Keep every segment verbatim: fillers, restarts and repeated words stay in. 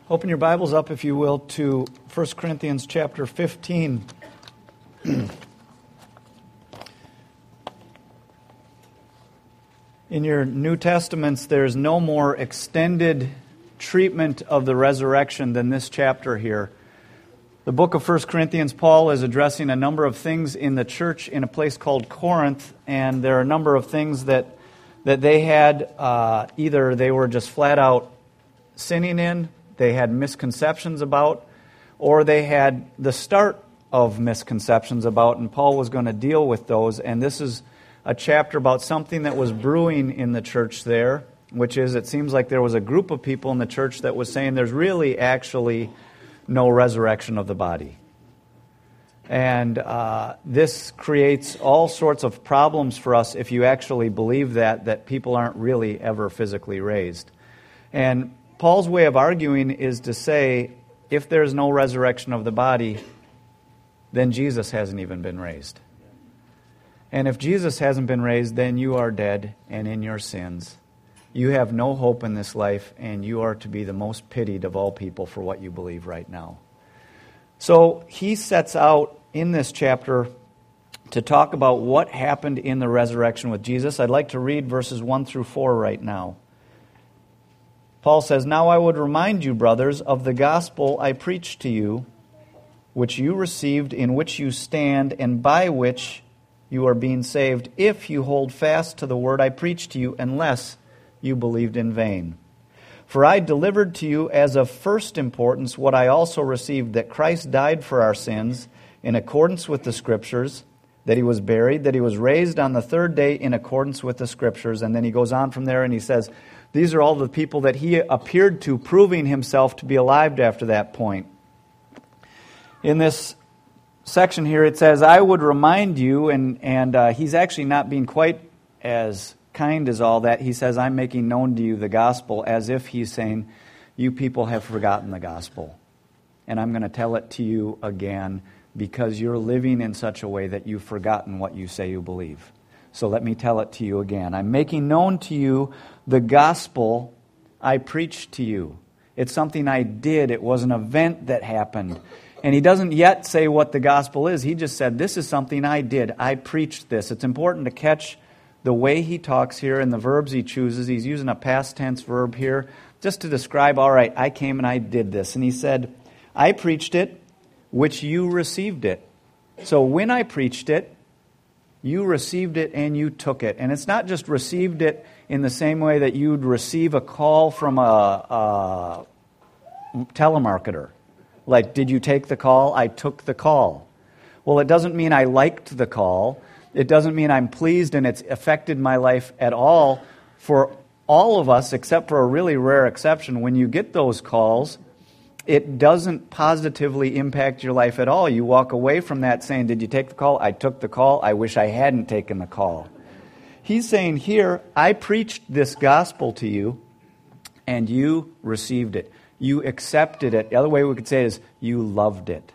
Open your Bibles up, if you will, to First Corinthians chapter fifteen. In your New Testaments, there's no more extended treatment of the resurrection than this chapter here. The book of First Corinthians, Paul is addressing a number of things in the church in a place called Corinth, and there are a number of things that, that they had, uh, either they were just flat out sinning in, they had misconceptions about, or they had the start of misconceptions about, and Paul was going to deal with those. And this is a chapter about something that was brewing in the church there, which is it seems like there was a group of people in the church that was saying there's really actually no resurrection of the body. And uh, this creates all sorts of problems for us if you actually believe that, that people aren't really ever physically raised. And Paul's way of arguing is to say, if there's no resurrection of the body, then Jesus hasn't even been raised. And if Jesus hasn't been raised, then you are dead and in your sins. You have no hope in this life, and you are to be the most pitied of all people for what you believe right now. So he sets out in this chapter to talk about what happened in the resurrection with Jesus. I'd like to read verses one through four right now. Paul says, "Now I would remind you, brothers, of the gospel I preached to you, which you received, in which you stand, and by which you are being saved, if you hold fast to the word I preached to you, unless you believed in vain. For I delivered to you as of first importance what I also received, that Christ died for our sins in accordance with the Scriptures, that he was buried, that he was raised on the third day in accordance with the Scriptures." And then he goes on from there and he says, these are all the people that he appeared to, proving himself to be alive after that point. In this section here it says, "I would remind you," and, and uh, he's actually not being quite as kind as all that. He says, "I'm making known to you the gospel," as if he's saying, you people have forgotten the gospel. And I'm going to tell it to you again because you're living in such a way that you've forgotten what you say you believe. So let me tell it to you again. "I'm making known to you the gospel I preached to you." It's something I did. It was an event that happened. And he doesn't yet say what the gospel is. He just said, this is something I did. I preached this. It's important to catch the way he talks here and the verbs he chooses. He's using a past tense verb here just to describe, all right, I came and I did this. And he said, I preached it, which you received it. So when I preached it, you received it and you took it. And it's not just received it in the same way that you'd receive a call from a, a telemarketer. Like, did you take the call? I took the call. Well, it doesn't mean I liked the call. It doesn't mean I'm pleased and it's affected my life at all. For all of us, except for a really rare exception, when you get those calls, it doesn't positively impact your life at all. You walk away from that saying, did you take the call? I took the call. I wish I hadn't taken the call. He's saying here, I preached this gospel to you, and you received it. You accepted it. The other way we could say it is, you loved it.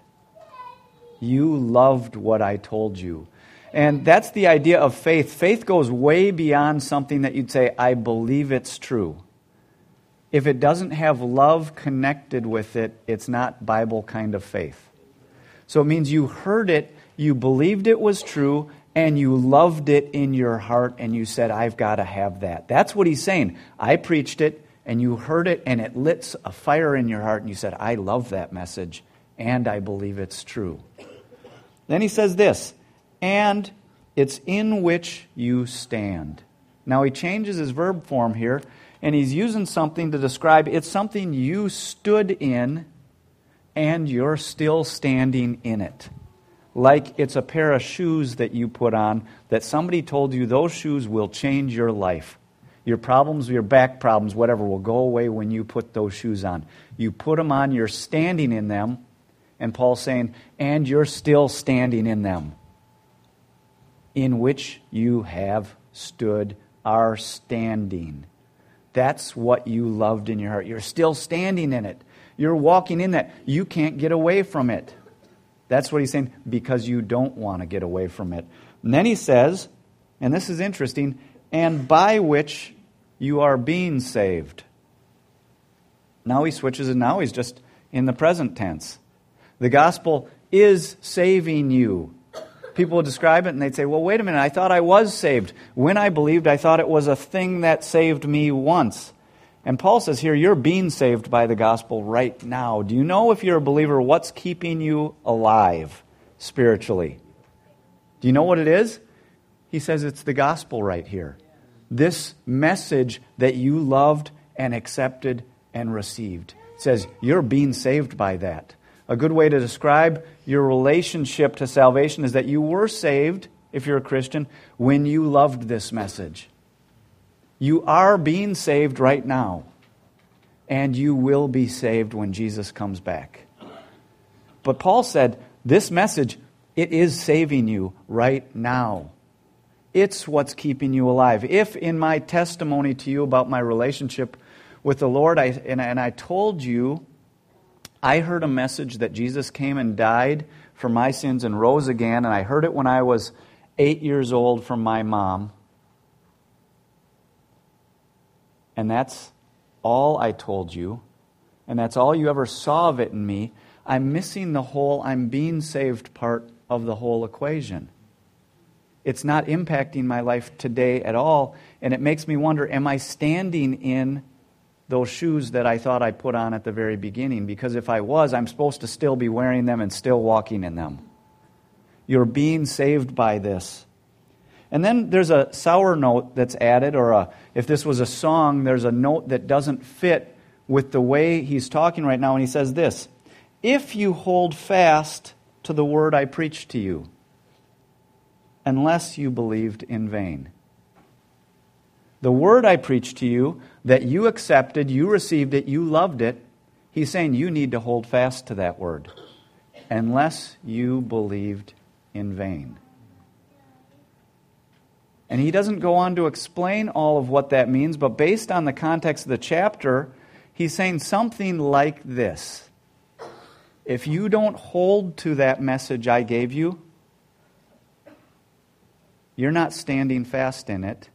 You loved what I told you. And that's the idea of faith. Faith goes way beyond something that you'd say, I believe it's true. If it doesn't have love connected with it, it's not Bible kind of faith. So it means you heard it, you believed it was true, and you loved it in your heart, and you said, I've got to have that. That's what he's saying. I preached it, and you heard it, and it lit a fire in your heart, and you said, I love that message, and I believe it's true. Then he says this, and it's in which you stand. Now he changes his verb form here, and he's using something to describe, it's something you stood in and you're still standing in it. Like it's a pair of shoes that you put on that somebody told you those shoes will change your life. Your problems, your back problems, whatever, will go away when you put those shoes on. You put them on, you're standing in them, and Paul's saying, and you're still standing in them, in which you have stood, are standing. That's what you loved in your heart. You're still standing in it. You're walking in that. You can't get away from it. That's what he's saying, because you don't want to get away from it. And then he says, and this is interesting, and by which you are being saved. Now he switches and now he's just in the present tense. The gospel is saving you. People would describe it and they'd say, well, wait a minute, I thought I was saved. When I believed, I thought it was a thing that saved me once. And Paul says here, you're being saved by the gospel right now. Do you know, if you're a believer, what's keeping you alive spiritually? Do you know what it is? He says it's the gospel right here. This message that you loved and accepted and received. It says you're being saved by that. A good way to describe your relationship to salvation is that you were saved, if you're a Christian, when you loved this message. You are being saved right now, and you will be saved when Jesus comes back. But Paul said, this message, it is saving you right now. It's what's keeping you alive. If in my testimony to you about my relationship with the Lord, I, and, and I told you, I heard a message that Jesus came and died for my sins and rose again, and I heard it when I was eight years old from my mom. And that's all I told you, and that's all you ever saw of it in me. I'm missing the whole I'm being saved part of the whole equation. It's not impacting my life today at all, and it makes me wonder, am I standing in those shoes that I thought I put on at the very beginning? Because if I was, I'm supposed to still be wearing them and still walking in them. You're being saved by this. And then there's a sour note that's added, or a, if this was a song, there's a note that doesn't fit with the way he's talking right now, and he says this, if you hold fast to the word I preached to you, unless you believed in vain. The word I preached to you, that you accepted, you received it, you loved it, he's saying you need to hold fast to that word, unless you believed in vain. And he doesn't go on to explain all of what that means, but based on the context of the chapter, he's saying something like this. If you don't hold to that message I gave you, you're not standing fast in it.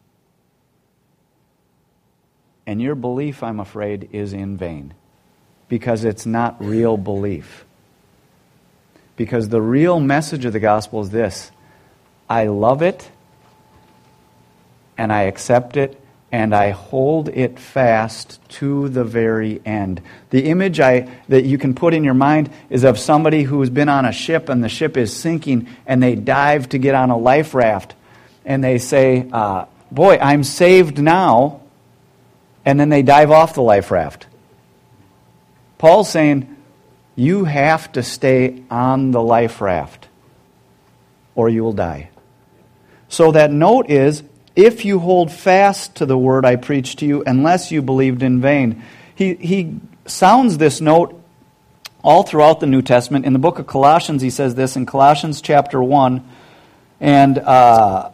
And your belief, I'm afraid, is in vain. Because it's not real belief. Because the real message of the gospel is this. I love it, and I accept it, and I hold it fast to the very end. The image I that you can put in your mind is of somebody who's been on a ship, and the ship is sinking, and they dive to get on a life raft. And they say, uh, boy, I'm saved now. And then they dive off the life raft. Paul's saying, you have to stay on the life raft, or you will die. So that note is, if you hold fast to the word I preached to you, unless you believed in vain. He, he sounds this note all throughout the New Testament. In the book of Colossians, he says this in Colossians chapter one. And uh,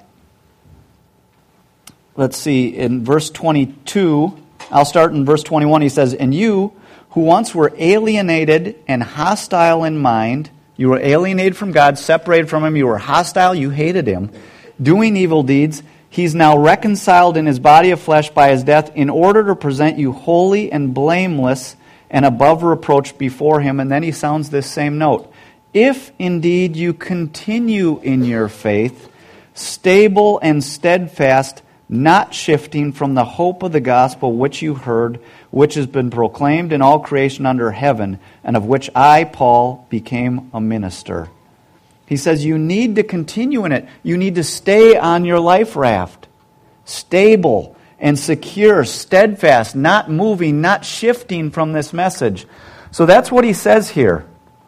let's see, in verse twenty-two, I'll start in verse twenty-one. He says, and you, who once were alienated and hostile in mind, you were alienated from God, separated from Him, you were hostile, you hated Him, doing evil deeds, He's now reconciled in His body of flesh by His death in order to present you holy and blameless and above reproach before Him. And then he sounds this same note. If indeed you continue in your faith, stable and steadfast, not shifting from the hope of the gospel which you heard, which has been proclaimed in all creation under heaven, and of which I, Paul, became a minister. He says you need to continue in it. You need to stay on your life raft. Stable and secure, steadfast, not moving, not shifting from this message. So that's what he says here.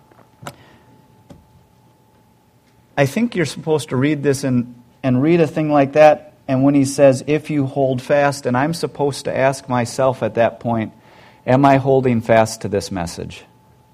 I think you're supposed to read this and, and read a thing like that, and when he says, if you hold fast, and I'm supposed to ask myself at that point, am I holding fast to this message?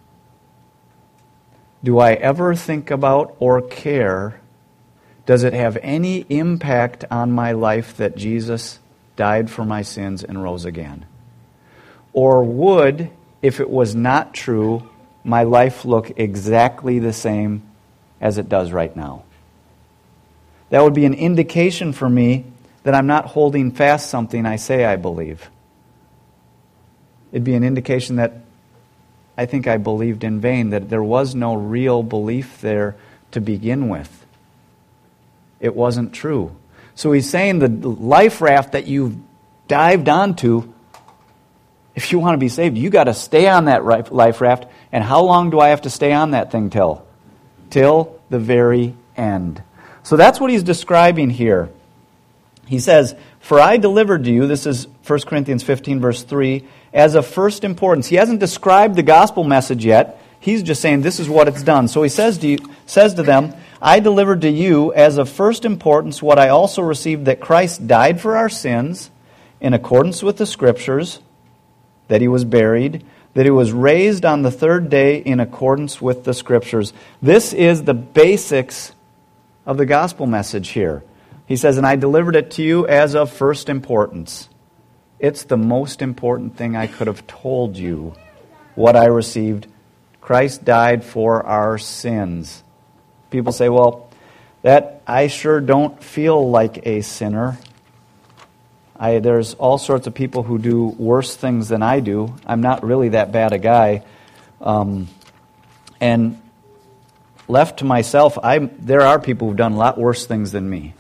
Do I ever think about or care, does it have any impact on my life that Jesus died for my sins and rose again? Or would, if it was not true, my life look exactly the same as it does right now? That would be an indication for me that I'm not holding fast something I say I believe. it'd be an indication that I think I believed in vain, that there was no real belief there to begin with. It wasn't true. So he's saying the life raft that you've dived onto, if you want to be saved, you got to stay on that life raft. And how long do I have to stay on that thing till? Till the very end. So that's what he's describing here. He says, "For I delivered to you," this is First Corinthians fifteen, verse three, "as of first importance." He hasn't described the gospel message yet. He's just saying this is what it's done. So he says to you, says to them, "I delivered to you as of first importance what I also received, that Christ died for our sins in accordance with the Scriptures, that he was buried, that he was raised on the third day in accordance with the Scriptures." This is the basics of the gospel message here. He says, "And I delivered it to you as of first importance." It's the most important thing I could have told you, what I received. Christ died for our sins. People say, "Well, that I sure don't feel like a sinner. I, there's all sorts of people who do worse things than I do. I'm not really that bad a guy." Um, and left to myself, I there are people who've done a lot worse things than me.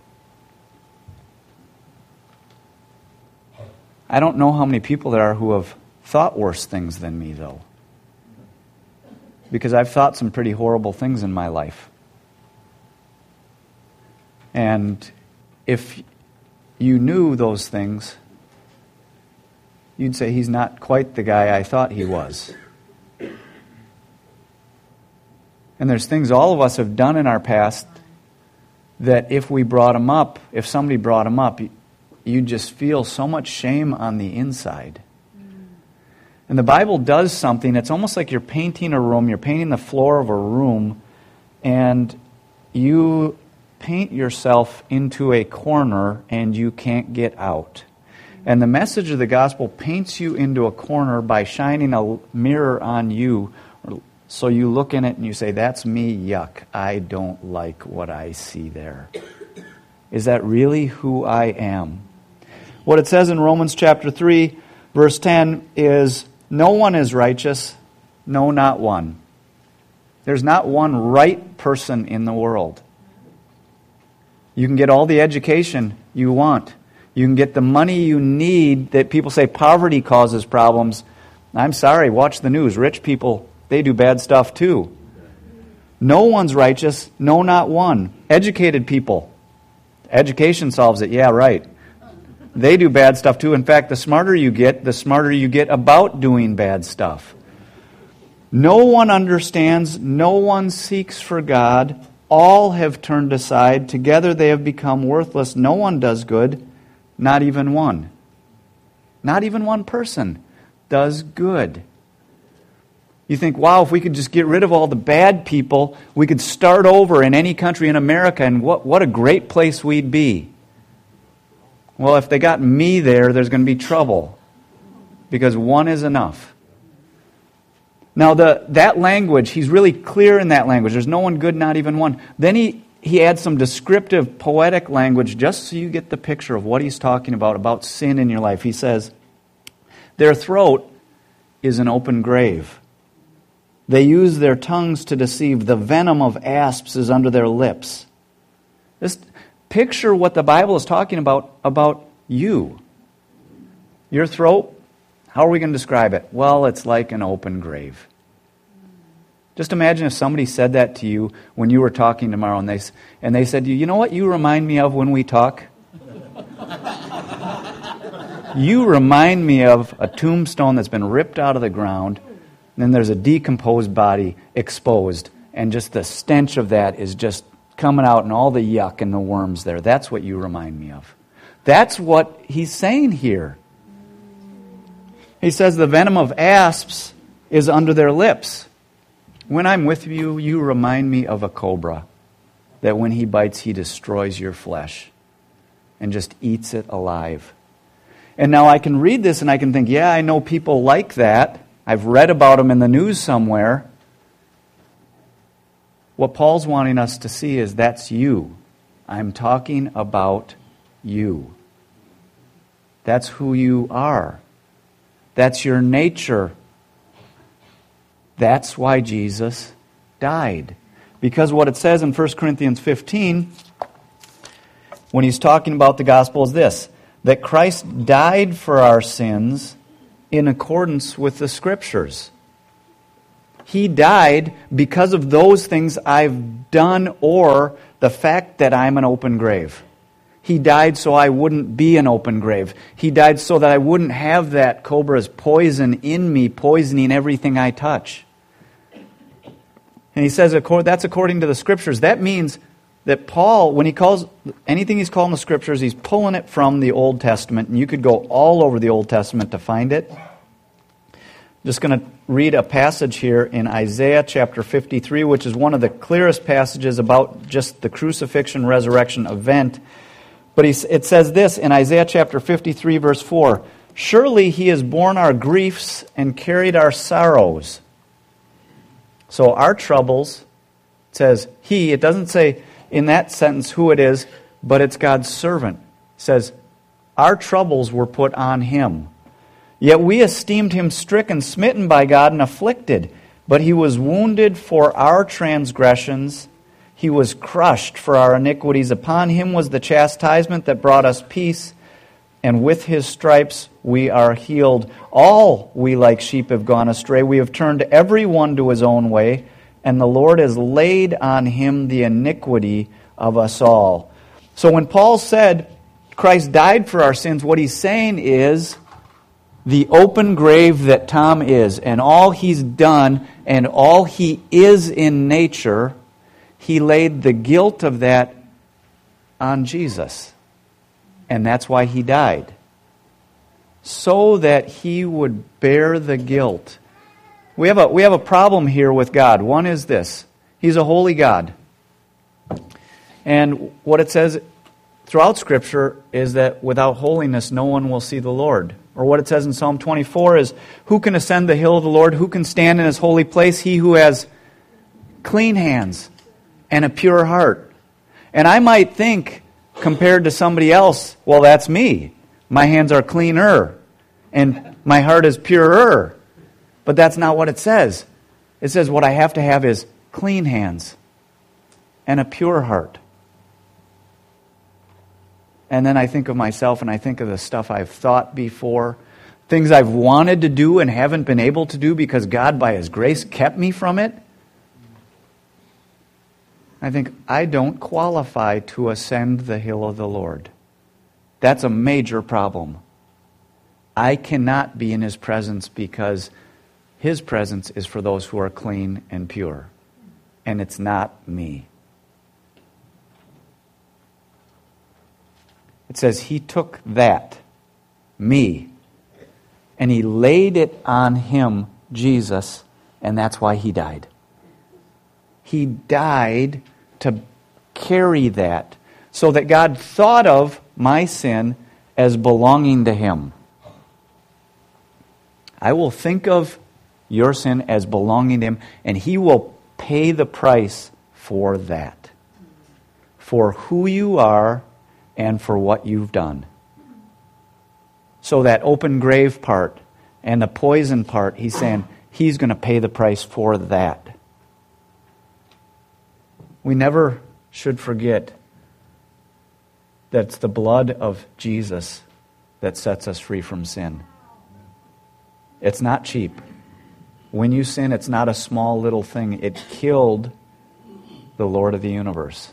I don't know how many people there are who have thought worse things than me, though. Because I've thought some pretty horrible things in my life. And if you knew those things, you'd say he's not quite the guy I thought he was. And there's things all of us have done in our past that if we brought them up, if somebody brought them up, you'd just feel so much shame on the inside. And the Bible does something. It's almost like you're painting a room, you're painting the floor of a room, and you paint yourself into a corner and you can't get out. And the message of the gospel paints you into a corner by shining a mirror on you. So you look in it and you say, "That's me, yuck. I don't like what I see there. Is that really who I am?" What it says in Romans chapter three, verse ten is, "No one is righteous, no, not one." There's not one right person in the world. You can get all the education you want. You can get the money you need. That people say poverty causes problems. I'm sorry, watch the news. Rich people, they do bad stuff too. No one's righteous, no, not one. Educated people, education solves it, yeah, right. They do bad stuff too. In fact, the smarter you get, the smarter you get about doing bad stuff. No one understands, no one seeks for God. All have turned aside. Together they have become worthless. No one does good, not even one. Not even one person does good. You think, wow, if we could just get rid of all the bad people, we could start over in any country in America, and what, what a great place we'd be. Well, if they got me there, there's going to be trouble, because one is enough. Now, the that language, he's really clear in that language. There's no one good, not even one. Then he, he adds some descriptive, poetic language just so you get the picture of what he's talking about, about sin in your life. He says, "Their throat is an open grave. They use their tongues to deceive. The venom of asps is under their lips." Just picture what the Bible is talking about, about you. Your throat, how are we going to describe it? Well, it's like an open grave. Just imagine if somebody said that to you when you were talking tomorrow, and they, and they said to you, "You know what you remind me of when we talk? You remind me of a tombstone that's been ripped out of the ground, and then there's a decomposed body exposed, and just the stench of that is just coming out, and all the yuck and the worms there. That's what you remind me of." That's what he's saying here. He says the venom of asps is under their lips. When I'm with you, you remind me of a cobra, that when he bites, he destroys your flesh and just eats it alive. And now I can read this and I can think, yeah, I know people like that. I've read about them in the news somewhere. What Paul's wanting us to see is that's you. I'm talking about you. That's who you are. That's your nature. That's why Jesus died. Because what it says in First Corinthians fifteen, when he's talking about the gospel, is this, that Christ died for our sins in accordance with the Scriptures. He died because of those things I've done or the fact that I'm an open grave. He died so I wouldn't be an open grave. He died so that I wouldn't have that cobra's poison in me, poisoning everything I touch. And he says that's according to the Scriptures. That means that Paul, when he calls anything he's calling the Scriptures, he's pulling it from the Old Testament. And you could go all over the Old Testament to find it. I'm just going to read a passage here in Isaiah chapter fifty-three, which is one of the clearest passages about just the crucifixion, resurrection event. But he, it says this in Isaiah chapter fifty-three, verse four, "Surely he has borne our griefs and carried our sorrows." So our troubles, it says he, it doesn't say in that sentence who it is, but it's God's servant. It says, our troubles were put on him. Yet we esteemed him stricken, smitten by God, and afflicted. But he was wounded for our transgressions. He was crushed for our iniquities. Upon him was the chastisement that brought us peace, and with his stripes we are healed. All we like sheep have gone astray. We have turned every one to his own way, and the Lord has laid on him the iniquity of us all. So when Paul said Christ died for our sins, what he's saying is the open grave that Tom is, and all he's done, and all he is in nature, he laid the guilt of that on Jesus. And that's why he died. So that he would bear the guilt. We have a, we have a problem here with God. One is this. He's a holy God. And what it says throughout Scripture is that without holiness no one will see the Lord. Or what it says in Psalm twenty-four is, who can ascend the hill of the Lord? Who can stand in his holy place? He who has clean hands and a pure heart. And I might think, compared to somebody else, well, that's me. My hands are cleaner, and my heart is purer. But that's not what it says. It says what I have to have is clean hands and a pure heart. And then I think of myself, and I think of the stuff I've thought before, things I've wanted to do and haven't been able to do because God, by His grace, kept me from it. I think, I don't qualify to ascend the hill of the Lord. That's a major problem. I cannot be in His presence because His presence is for those who are clean and pure. And it's not me. It says He took that, me, and He laid it on Him, Jesus, and that's why He died. He died to carry that so that God thought of my sin as belonging to Him. I will think of your sin as belonging to Him, and He will pay the price for that, for who you are and for what you've done. So that open grave part and the poison part, He's saying He's going to pay the price for that. We never should forget that it's the blood of Jesus that sets us free from sin. It's not cheap. When you sin, it's not a small little thing. It killed the Lord of the universe.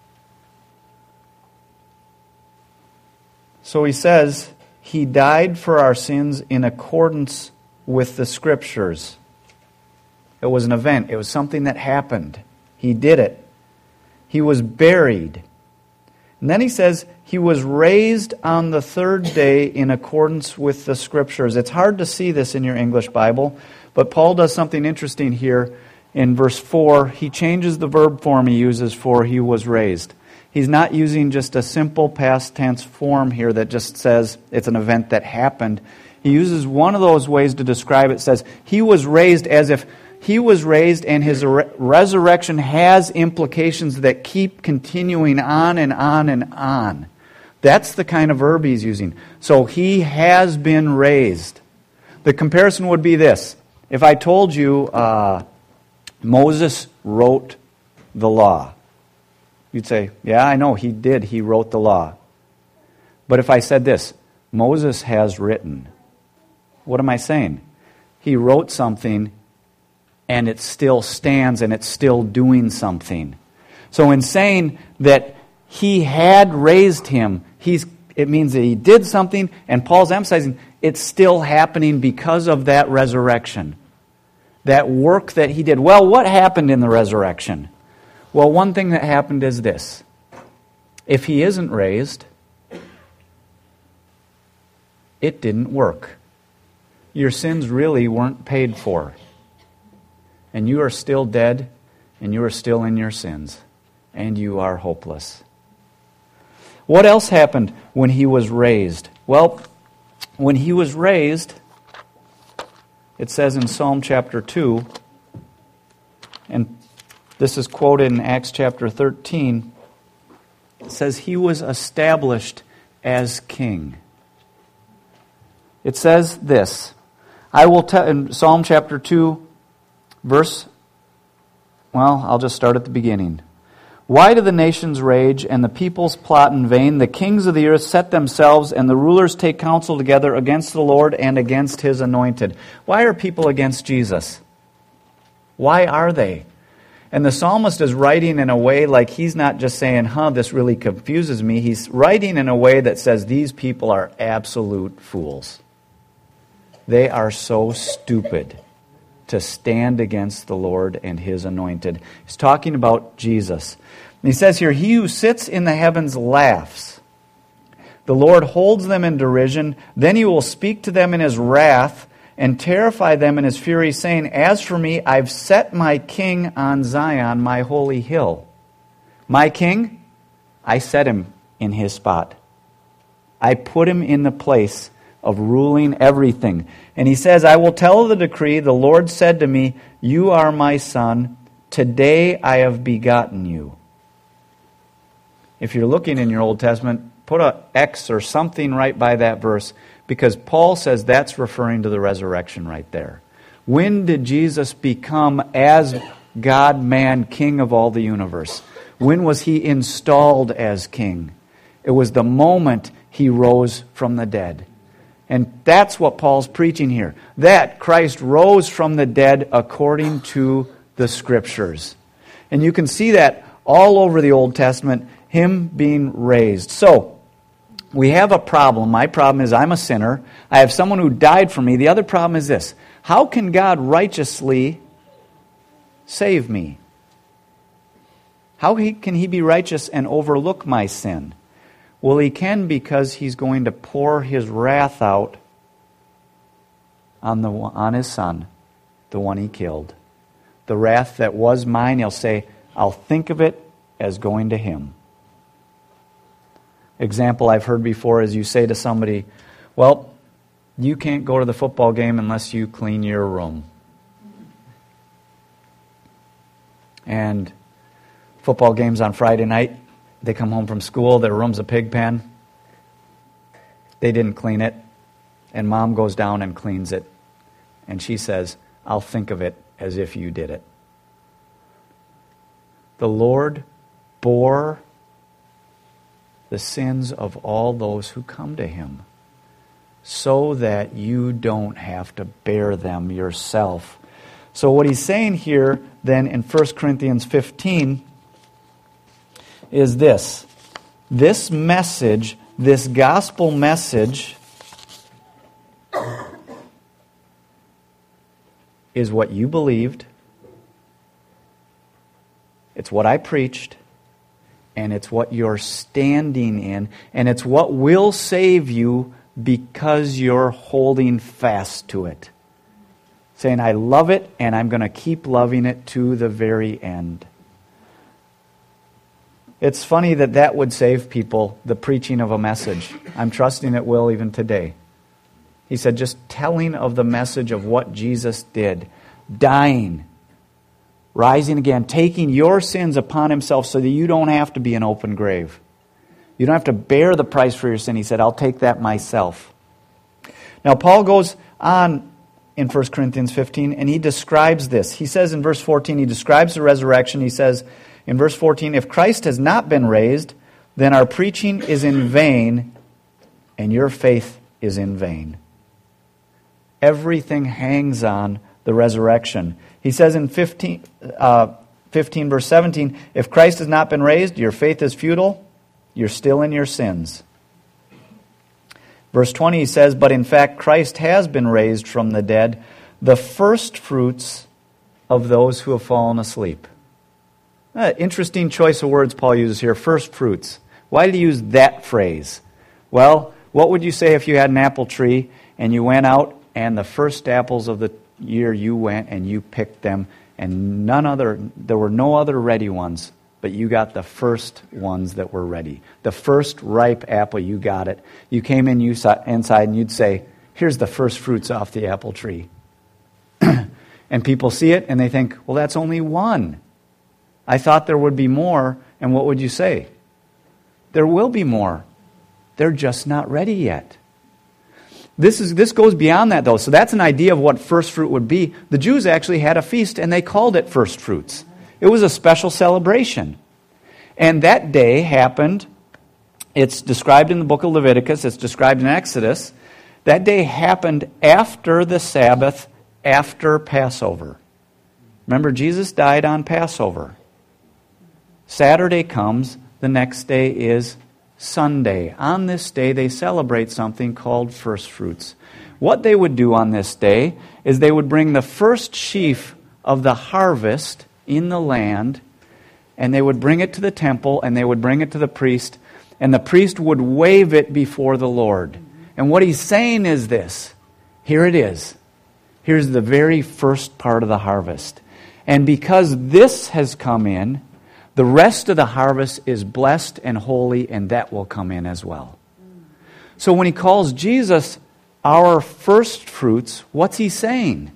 So he says, He died for our sins in accordance with the Scriptures. It was an event. It was something that happened. He did it. He was buried. And then he says, He was raised on the third day in accordance with the Scriptures. It's hard to see this in your English Bible, but Paul does something interesting here in verse four. He changes the verb form he uses for He was raised. He's not using just a simple past tense form here that just says it's an event that happened. He uses one of those ways to describe it. It says, He was raised as if He was raised, and His re- resurrection has implications that keep continuing on and on and on. That's the kind of verb he's using. So He has been raised. The comparison would be this. If I told you uh, Moses wrote the law, you'd say, yeah, I know, he did. He wrote the law. But if I said this, Moses has written, what am I saying? He wrote something, and it still stands, and it's still doing something. So in saying that he had raised him, he's, it means that he did something, and Paul's emphasizing it's still happening because of that resurrection. That work that he did. Well, what happened in the resurrection? Well, one thing that happened is this. If he isn't raised, it didn't work. Your sins really weren't paid for. And you are still dead, and you are still in your sins, and you are hopeless. What else happened when he was raised? Well, when he was raised, it says in Psalm chapter two, and this is quoted in Acts chapter thirteen, it says he was established as king. It says this, I will tell, in Psalm chapter two, verse, well, I'll just start at the beginning. Why do the nations rage and the peoples plot in vain? The kings of the earth set themselves and the rulers take counsel together against the Lord and against His anointed. Why are people against Jesus? Why are they? And the psalmist is writing in a way like he's not just saying, huh, this really confuses me. He's writing in a way that says these people are absolute fools. They are so stupid to stand against the Lord and His anointed. He's talking about Jesus. And he says here, he who sits in the heavens laughs. The Lord holds them in derision. Then He will speak to them in His wrath and terrify them in His fury, saying, as for me, I've set my king on Zion, my holy hill. My king, I set him in his spot. I put him in the place of ruling everything. And he says, I will tell the decree, the Lord said to me, you are my son, today I have begotten you. If you're looking in your Old Testament, put an X or something right by that verse, because Paul says that's referring to the resurrection right there. When did Jesus become as God, man, king of all the universe? When was He installed as king? It was the moment He rose from the dead. And that's what Paul's preaching here. That Christ rose from the dead according to the Scriptures. And you can see that all over the Old Testament, Him being raised. So, we have a problem. My problem is I'm a sinner. I have someone who died for me. The other problem is this. How can God righteously save me? How can He be righteous and overlook my sin? Well, He can, because He's going to pour His wrath out on the on His Son, the one He killed. The wrath that was mine, He'll say, I'll think of it as going to Him. Example I've heard before is you say to somebody, well, you can't go to the football game unless you clean your room. And football game's on Friday night. They come home from school, their room's a pig pen. They didn't clean it. And mom goes down and cleans it. And she says, I'll think of it as if you did it. The Lord bore the sins of all those who come to Him, so that you don't have to bear them yourself. So what he's saying here then in First Corinthians fifteen is this. This message, this gospel message, is what you believed. It's what I preached. And it's what you're standing in. And it's what will save you because you're holding fast to it. Saying, I love it and I'm going to keep loving it to the very end. It's funny that that would save people, the preaching of a message. I'm trusting it will even today. He said, just telling of the message of what Jesus did. Dying. Rising again. Taking your sins upon Himself so that you don't have to be an open grave. You don't have to bear the price for your sin. He said, I'll take that myself. Now Paul goes on in First Corinthians fifteen, and he describes this. He says in verse fourteen, he describes the resurrection. He says in verse fourteen, if Christ has not been raised, then our preaching is in vain, and your faith is in vain. Everything hangs on the resurrection. He says in fifteen, uh, fifteen verse seventeen, if Christ has not been raised, your faith is futile, you're still in your sins. Verse twenty, he says, but in fact Christ has been raised from the dead, the first fruits of those who have fallen asleep. Uh, interesting choice of words Paul uses here, first fruits. Why did he use that phrase? Well, what would you say if you had an apple tree and you went out and the first apples of the year you went and you picked them, and none other, there were no other ready ones, but you got the first ones that were ready. The first ripe apple, you got it. You came in you saw, inside and you'd say, here's the first fruits off the apple tree. And people see it and they think, well, that's only one. I thought there would be more. And what would you say? There will be more. They're just not ready yet. This is this goes beyond that, though. So that's an idea of what first fruit would be. The Jews actually had a feast, and they called it first fruits. It was a special celebration. And that day happened, it's described in the book of Leviticus, it's described in Exodus. That day happened after the Sabbath, after Passover. Remember, Jesus died on Passover. Saturday comes, the next day is Sunday. On this day, they celebrate something called first fruits. What they would do on this day is they would bring the first sheaf of the harvest in the land, and they would bring it to the temple, and they would bring it to the priest, and the priest would wave it before the Lord. And what he's saying is this. Here it is. Here's the very first part of the harvest. And because this has come in, the rest of the harvest is blessed and holy, and that will come in as well. So when he calls Jesus our first fruits, what's he saying?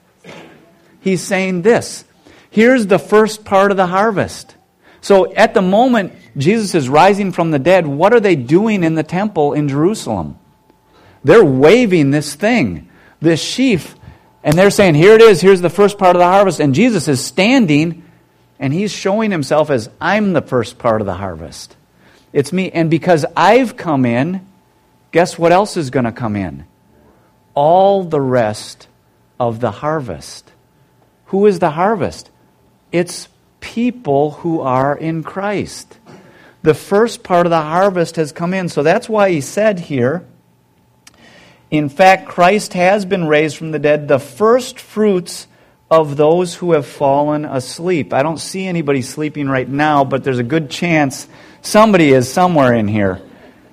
He's saying this. Here's the first part of the harvest. So at the moment Jesus is rising from the dead, what are they doing in the temple in Jerusalem? They're waving this thing, this sheaf, and they're saying, here it is, here's the first part of the harvest. And Jesus is standing, and he's showing himself as, I'm the first part of the harvest. It's me. And because I've come in, guess what else is going to come in? All the rest of the harvest. Who is the harvest? It's people who are in Christ. The first part of the harvest has come in. So that's why he said here, in fact, Christ has been raised from the dead, the first fruits of those who have fallen asleep. I don't see anybody sleeping right now, but there's a good chance somebody is somewhere in here.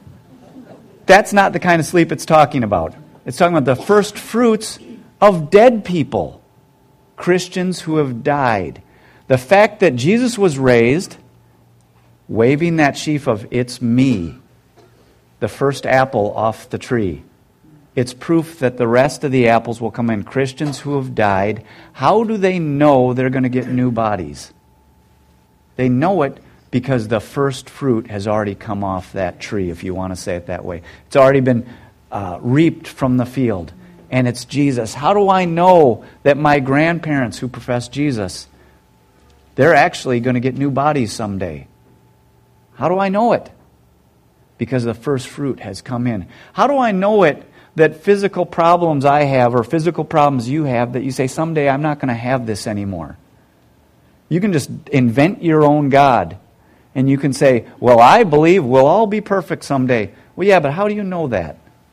That's not the kind of sleep it's talking about. It's talking about the first fruits of dead people, Christians who have died. The fact that Jesus was raised, waving that sheaf of, it's me, the first apple off the tree. It's proof that the rest of the apples will come in. Christians who have died, how do they know they're going to get new bodies? They know it because the first fruit has already come off that tree, if you want to say it that way. It's already been uh, reaped from the field, and it's Jesus. How do I know that my grandparents who profess Jesus, they're actually going to get new bodies someday? How do I know it? Because the first fruit has come in. How do I know it that physical problems I have or physical problems you have, that you say, someday I'm not going to have this anymore? You can just invent your own God. And you can say, well, I believe we'll all be perfect someday. Well, yeah, but how do you know that?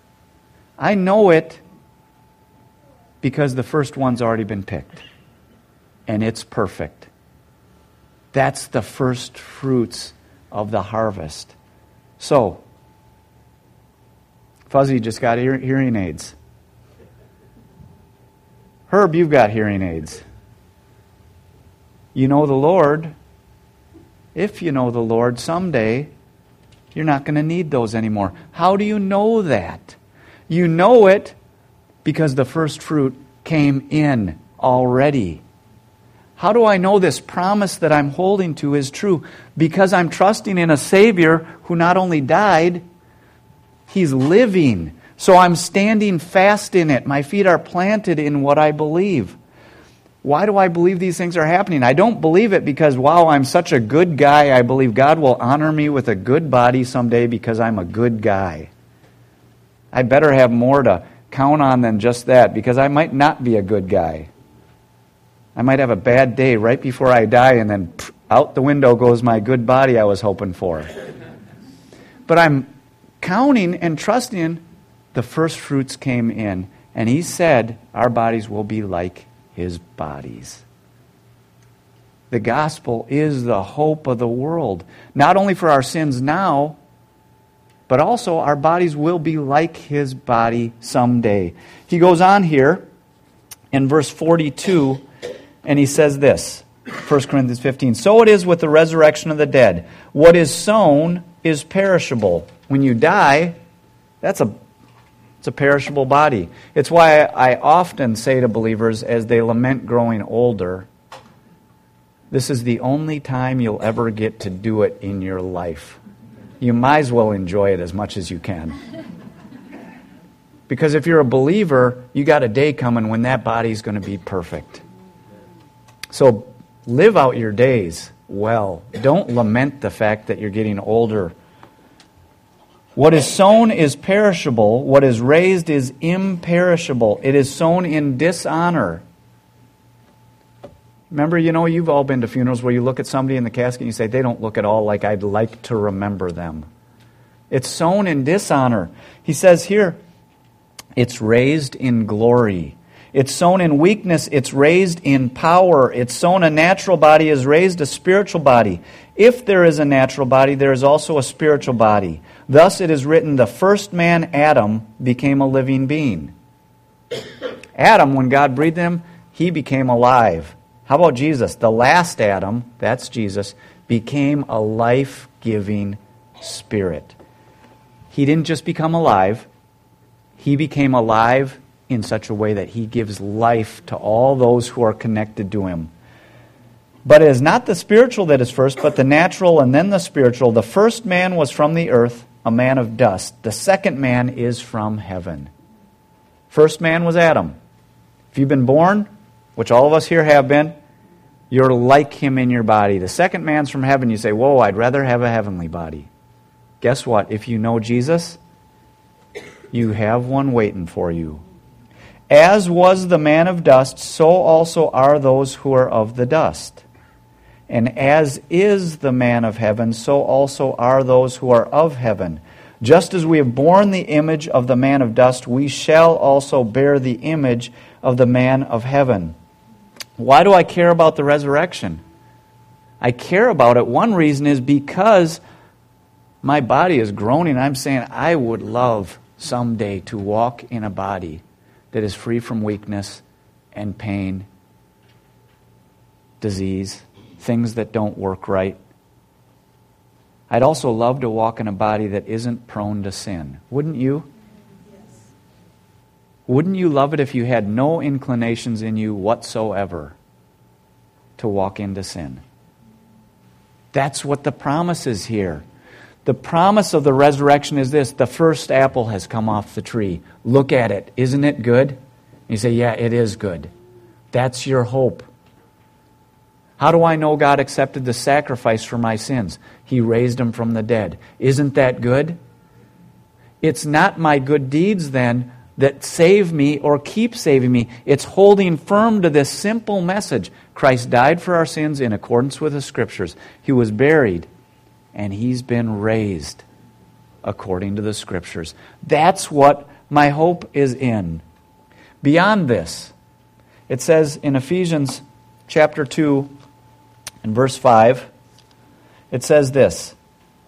I know it because the first one's already been picked. And it's perfect. That's the first fruits of the harvest. So, Fuzzy just got hear- hearing aids. Herb, you've got hearing aids. You know the Lord. If you know the Lord, someday you're not going to need those anymore. How do you know that? You know it because the first fruit came in already. How do I know this promise that I'm holding to is true? Because I'm trusting in a Savior who not only died, He's living. So I'm standing fast in it. My feet are planted in what I believe. Why do I believe these things are happening? I don't believe it because, wow, I'm such a good guy. I believe God will honor me with a good body someday because I'm a good guy. I better have more to count on than just that because I might not be a good guy. I might have a bad day right before I die and then pff, out the window goes my good body I was hoping for. But I'm counting and trusting the first fruits came in. And he said our bodies will be like his bodies. The gospel is the hope of the world. Not only for our sins now, but also our bodies will be like his body someday. He goes on here in verse forty-two, and he says this, First Corinthians fifteen, so it is with the resurrection of the dead. What is sown is perishable. When you die, that's a it's a perishable body. It's why I often say to believers as they lament growing older, this is the only time you'll ever get to do it in your life. You might as well enjoy it as much as you can. Because if you're a believer, you got a day coming when that body's going to be perfect. So live out your days well. Don't lament the fact that you're getting older. What is sown is perishable. What is raised is imperishable. It is sown in dishonor. Remember, you know, you've all been to funerals where you look at somebody in the casket and you say, they don't look at all like I'd like to remember them. It's sown in dishonor. He says here, it's raised in glory. It's sown in weakness. It's raised in power. It's sown a natural body is raised a spiritual body. If there is a natural body, there is also a spiritual body. Thus it is written, the first man, Adam, became a living being. Adam, when God breathed him, he became alive. How about Jesus? The last Adam, that's Jesus, became a life-giving spirit. He didn't just become alive. He became alive in such a way that he gives life to all those who are connected to him. But it is not the spiritual that is first, but the natural and then the spiritual. The first man was from the earth, a man of dust. The second man is from heaven. First man was Adam. If you've been born, which all of us here have been, you're like him in your body. The second man's from heaven. You say, whoa, I'd rather have a heavenly body. Guess what? If you know Jesus, you have one waiting for you. As was the man of dust, so also are those who are of the dust. And as is the man of heaven, so also are those who are of heaven. Just as we have borne the image of the man of dust, we shall also bear the image of the man of heaven. Why do I care about the resurrection? I care about it. One reason is because my body is groaning. I'm saying I would love someday to walk in a body that is free from weakness and pain, disease, things that don't work right. I'd also love to walk in a body that isn't prone to sin. Wouldn't you? Yes. Wouldn't you love it if you had no inclinations in you whatsoever to walk into sin? That's what the promise is here. The promise of the resurrection is this: the first apple has come off the tree. Look at it. Isn't it good? You say, yeah, it is good. That's your hope. How do I know God accepted the sacrifice for my sins? He raised him from the dead. Isn't that good? It's not my good deeds then that save me or keep saving me. It's holding firm to this simple message. Christ died for our sins in accordance with the Scriptures. He was buried, and he's been raised according to the Scriptures. That's what my hope is in. Beyond this, it says in Ephesians chapter two and verse five, it says this.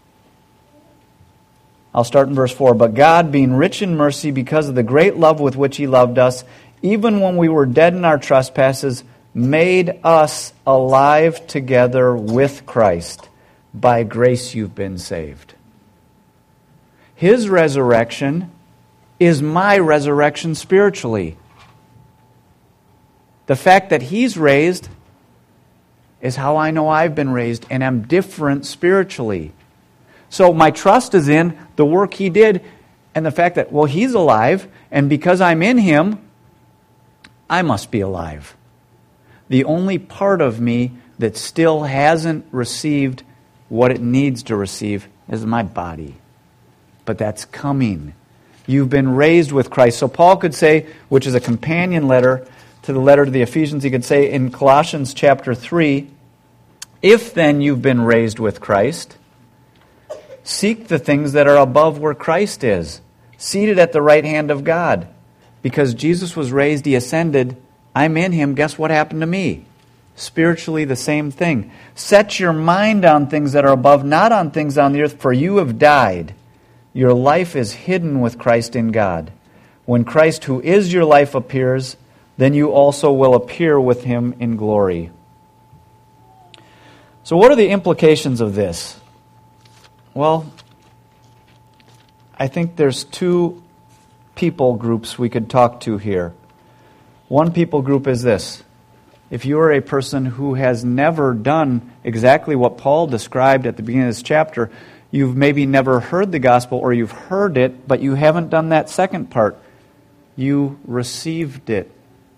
I'll start in verse four. But God, being rich in mercy because of the great love with which he loved us, even when we were dead in our trespasses, made us alive together with Christ. By grace you've been saved. His resurrection is my resurrection spiritually. The fact that he's raised is how I know I've been raised, and I'm different spiritually. So my trust is in the work he did, And the fact that, well, he's alive, and because I'm in him, I must be alive. The only part of me that still hasn't received what it needs to receive is my body. But that's coming. You've been raised with Christ. So Paul could say, which is a companion letter to the letter to the Ephesians, he could say in Colossians chapter three, if then you've been raised with Christ, seek the things that are above where Christ is, seated at the right hand of God. Because Jesus was raised, he ascended, I'm in him, guess what happened to me? Spiritually the same thing. Set your mind on things that are above, not on things on the earth, for you have died. Your life is hidden with Christ in God. When Christ, who is your life, appears, then you also will appear with him in glory. So what are the implications of this? Well, I think there's two people groups we could talk to here. One people group is this. If you are a person who has never done exactly what Paul described at the beginning of this chapter, you've maybe never heard the gospel, or you've heard it, but you haven't done that second part. You received it.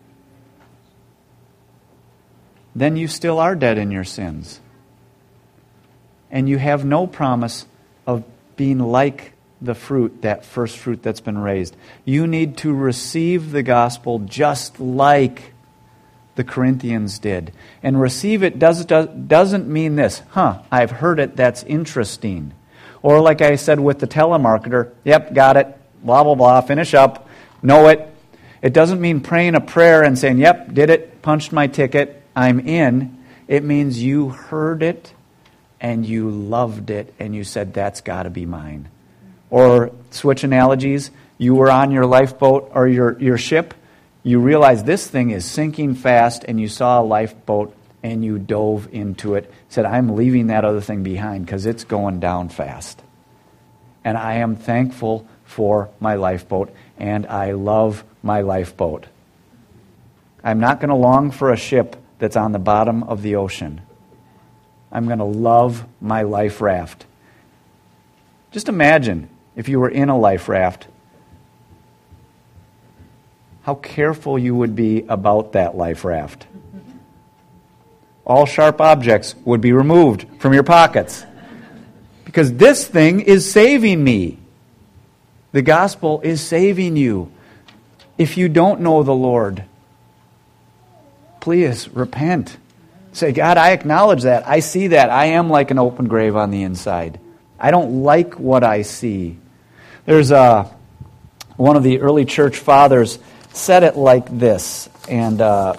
Then you still are dead in your sins. And you have no promise of being like the fruit, that first fruit that's been raised. You need to receive the gospel just like the Corinthians did. And receive it does, does, doesn't mean this, huh, I've heard it, that's interesting. Or like I said with the telemarketer, yep, got it, blah, blah, blah, finish up, know it. It doesn't mean praying a prayer and saying, yep, did it, punched my ticket, I'm in. It means you heard it and you loved it and you said, that's got to be mine. Or switch analogies, you were on your lifeboat or your, your ship, you realized this thing is sinking fast and you saw a lifeboat and you dove into it, said, I'm leaving that other thing behind because it's going down fast. And I am thankful for my lifeboat and I love my lifeboat. I'm not going to long for a ship that's on the bottom of the ocean. I'm going to love my life raft. Just imagine if you were in a life raft, how careful you would be about that life raft. All sharp objects would be removed from your pockets. Because this thing is saving me. The gospel is saving you. If you don't know the Lord, please repent. Say, God, I acknowledge that. I see that. I am like an open grave on the inside. I don't like what I see. There's a, one of the early church fathers said it like this, and uh,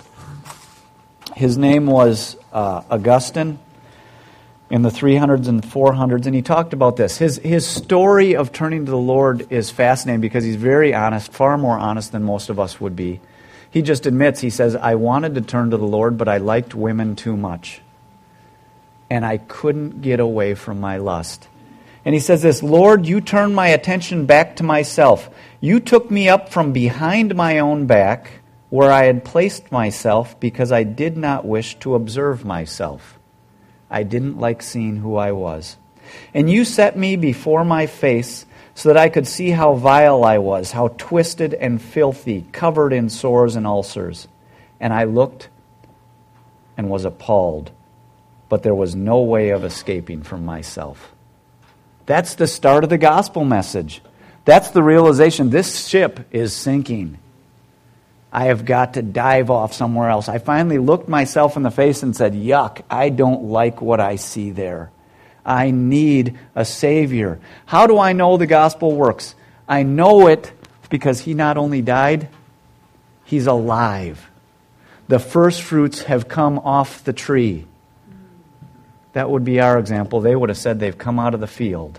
his name was uh, Augustine in the three hundreds and four hundreds, and he talked about this. His, his story of turning to the Lord is fascinating because he's very honest, far more honest than most of us would be. He just admits, he says, I wanted to turn to the Lord, but I liked women too much. And I couldn't get away from my lust. And he says this, Lord, you turned my attention back to myself. You took me up from behind my own back, where I had placed myself, because I did not wish to observe myself. I didn't like seeing who I was. And you set me before my face, so that I could see how vile I was, how twisted and filthy, covered in sores and ulcers. And I looked and was appalled, but there was no way of escaping from myself. That's the start of the gospel message. That's the realization, this ship is sinking. I have got to dive off somewhere else. I finally looked myself in the face and said, yuck, I don't like what I see there. I need a Savior. How do I know the gospel works? I know it because He not only died, He's alive. The first fruits have come off the tree. That would be our example. They would have said they've come out of the field.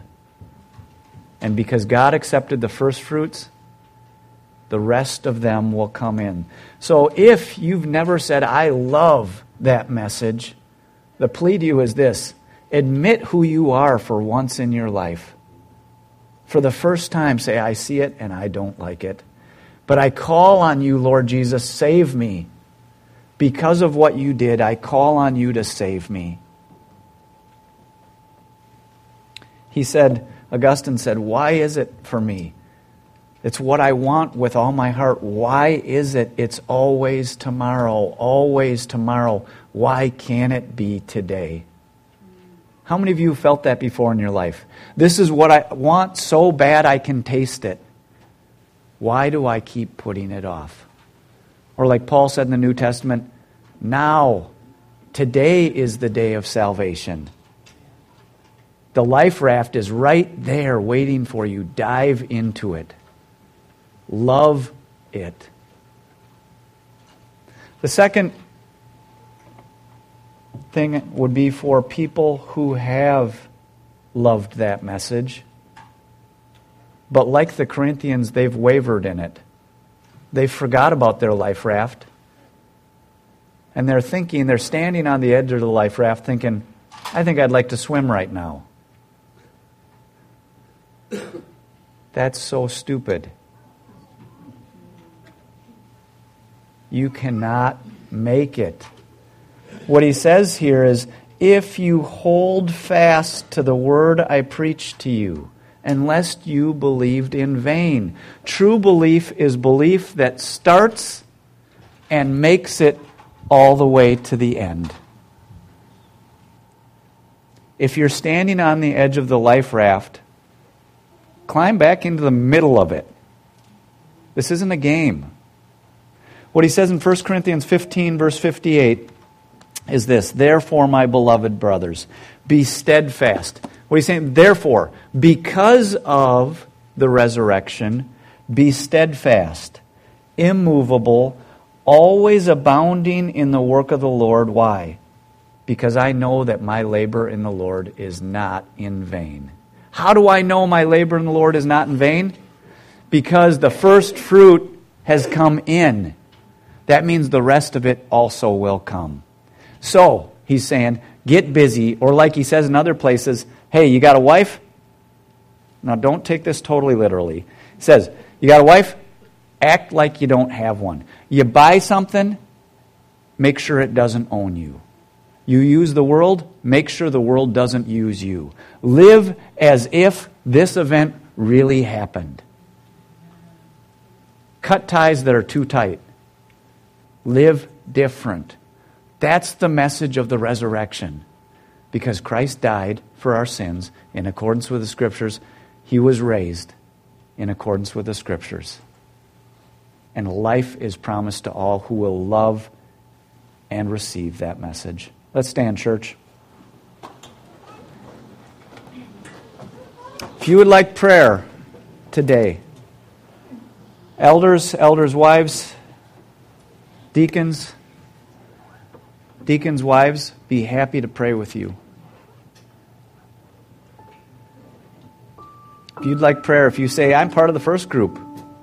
And because God accepted the first fruits, the rest of them will come in. So if you've never said, I love that message, the plea to you is this. Admit who you are for once in your life. For the first time, say, I see it and I don't like it. But I call on you, Lord Jesus, save me. Because of what you did, I call on you to save me. He said, Augustine said, why is it for me? It's what I want with all my heart. Why is it it's always tomorrow, always tomorrow? Why can't it be today? How many of you felt that before in your life? This is what I want so bad I can taste it. Why do I keep putting it off? Or like Paul said in the New Testament, now, today is the day of salvation. The life raft is right there waiting for you. Dive into it. Love it. The second thing would be for people who have loved that message, but like the Corinthians, they've wavered in it. They forgot about their life raft. And they're thinking, they're standing on the edge of the life raft thinking, I think I'd like to swim right now. That's so stupid. You cannot make it. What he says here is, if you hold fast to the word I preached to you, unless you believed in vain. True belief is belief that starts and makes it all the way to the end. If you're standing on the edge of the life raft, climb back into the middle of it. This isn't a game. What he says in First Corinthians fifteen, verse fifty-eight, is this: therefore, my beloved brothers, be steadfast. What he's saying, therefore, because of the resurrection, be steadfast, immovable, always abounding in the work of the Lord. Why? Because I know that my labor in the Lord is not in vain. How do I know my labor in the Lord is not in vain? Because the first fruit has come in. That means the rest of it also will come. So, he's saying, get busy, or like he says in other places, hey, you got a wife? Now, don't take this totally literally. He says, you got a wife? Act like you don't have one. You buy something, make sure it doesn't own you. You use the world, make sure the world doesn't use you. Live as if this event really happened. Cut ties that are too tight. Live different. That's the message of the resurrection. Because Christ died for our sins in accordance with the Scriptures, He was raised in accordance with the Scriptures. And life is promised to all who will love and receive that message. Let's stand, church. If you would like prayer today, elders, elders' wives, deacons, deacons' wives, be happy to pray with you. If you'd like prayer, if you say, I'm part of the first group,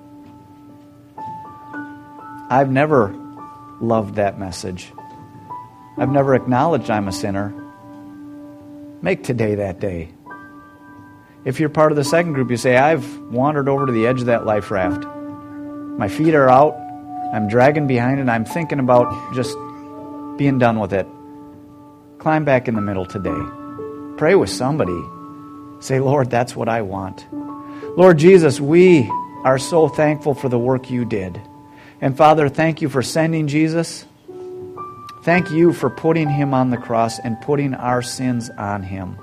I've never loved that message, I've never acknowledged I'm a sinner, make today that day. If you're part of the second group, you say, I've wandered over to the edge of that life raft. My feet are out, I'm dragging behind it, I'm thinking about just being done with it. Climb back in the middle today. Pray with somebody. Say, Lord, that's what I want. Lord Jesus, we are so thankful for the work you did. And Father, thank you for sending Jesus. Thank you for putting him on the cross and putting our sins on him.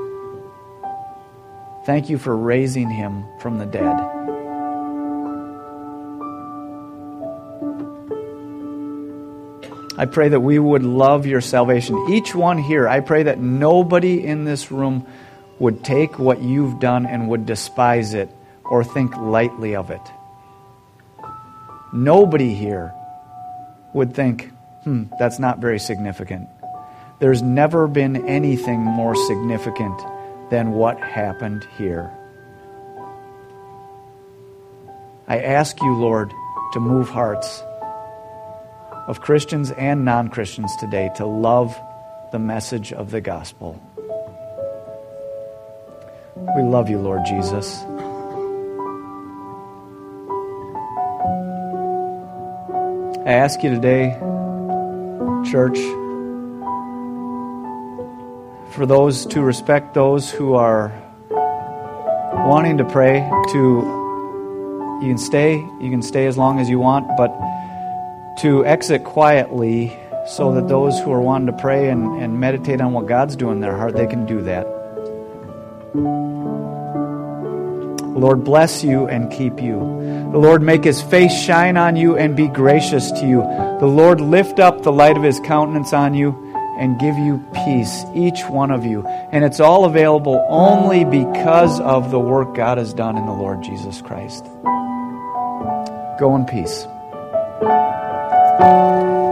Thank you for raising him from the dead. I pray that we would love your salvation. Each one here, I pray that nobody in this room would take what you've done and would despise it or think lightly of it. Nobody here would think, hmm, that's not very significant. There's never been anything more significant than what happened here. I ask you, Lord, to move hearts of Christians and non-Christians today to love the message of the gospel. We love you, Lord Jesus. I ask you today, church, for those to respect those who are wanting to pray to, you can stay, you can stay as long as you want, but to exit quietly so that those who are wanting to pray and, and meditate on what God's doing in their heart, they can do that. The Lord bless you and keep you. The Lord make His face shine on you and be gracious to you. The Lord lift up the light of His countenance on you and give you peace, each one of you. And it's all available only because of the work God has done in the Lord Jesus Christ. Go in peace.